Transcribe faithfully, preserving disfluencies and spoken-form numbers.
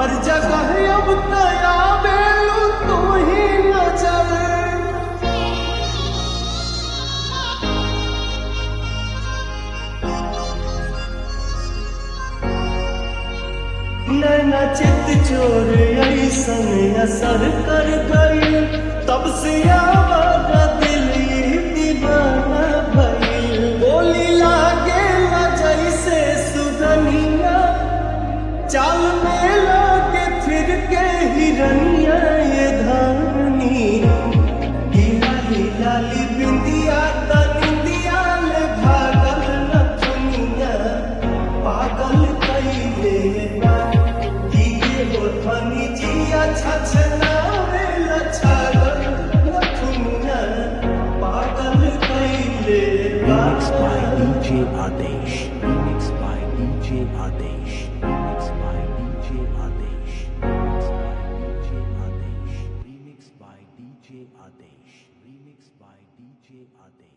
हर जगह अब तया बेलू तू ही नजर। नैना चित चोर ऐसन असर कर गई, तब से आवारा दिल ही दीवाना भइल। बोली लागे ला जैसे सुगनिया, चाल में लागे फिर के हिरनिया ये धानी। लाली लाली बिंदिया तनिंदिया ले भागल नथुनिया, पागल कइले ध्वनि जिया छछनावे लछागल नथुनिया, पागल कइले। Remixed by D J Adesh. Remixed by D J Adesh. Remixed by D J Adesh. Remixed by D J Adesh. Remixed by D J Adesh. Remixed by D J Adesh.